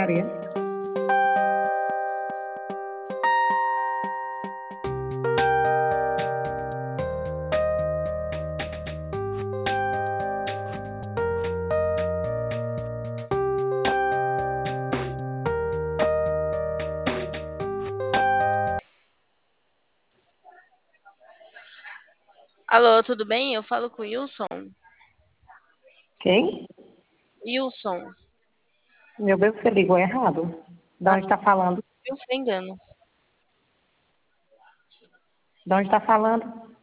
secretaria. Alô, tudo bem? Eu falo com o Wilson. Quem? Wilson. Meu Deus, você ligou errado. De Ah, onde está falando? Wilson, engano. De onde está falando?